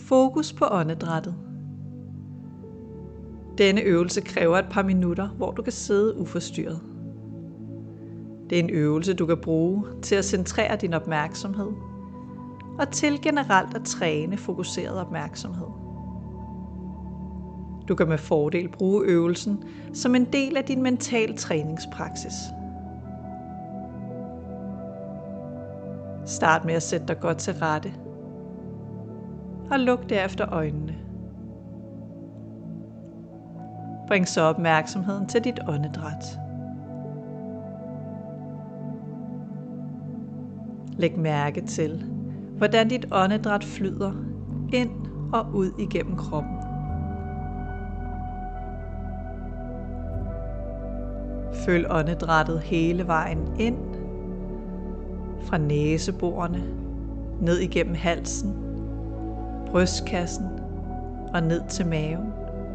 Fokus på åndedrættet. Denne øvelse kræver et par minutter, hvor du kan sidde uforstyrret. Det er en øvelse, du kan bruge til at centrere din opmærksomhed og til generelt at træne fokuseret opmærksomhed. Du kan med fordel bruge øvelsen som en del af din mental træningspraksis. Start med at sætte dig godt til rette og luk derefter øjnene. Bring så opmærksomheden til dit åndedræt. Læg mærke til, hvordan dit åndedræt flyder ind og ud igennem kroppen. Følg åndedrættet hele vejen ind, fra næseborene, ned igennem halsen, brystkassen og ned til maven.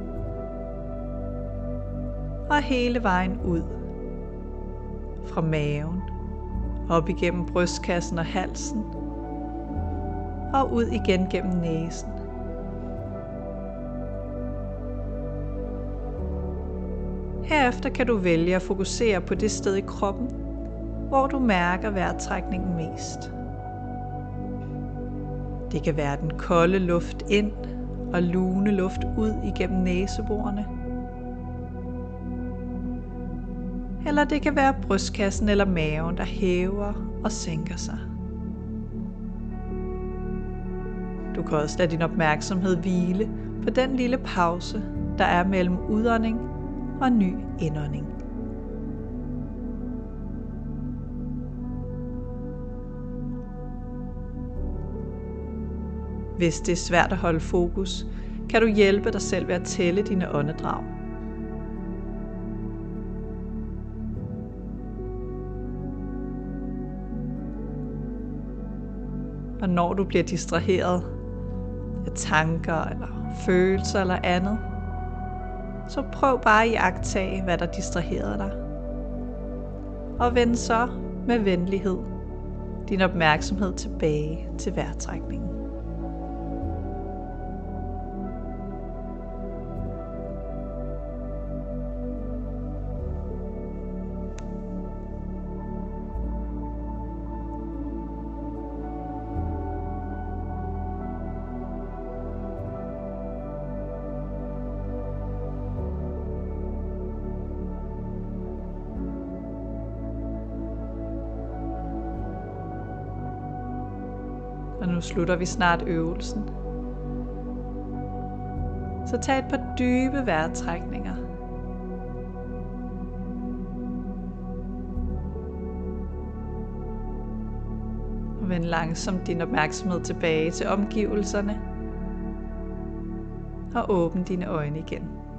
Og hele vejen ud, fra maven, op igennem brystkassen og halsen, og ud igen gennem næsen. Herefter kan du vælge at fokusere på det sted i kroppen, hvor du mærker vejrtrækningen mest. Det kan være den kolde luft ind og lune luft ud igennem næseborene. Eller det kan være brystkassen eller maven, der hæver og sænker sig. Du kan også lade din opmærksomhed hvile på den lille pause, der er mellem udånding og ny indånding. Hvis det er svært at holde fokus, kan du hjælpe dig selv ved at tælle dine åndedrag. Og når du bliver distraheret af tanker eller følelser eller andet, så prøv bare at iagttage, hvad der distraherede dig. Og vend så med venlighed din opmærksomhed tilbage til vejrtrækningen. Og nu slutter vi snart øvelsen. Så tag et par dybe vejrtrækninger. Og vend langsomt din opmærksomhed tilbage til omgivelserne. Og åbn dine øjne igen.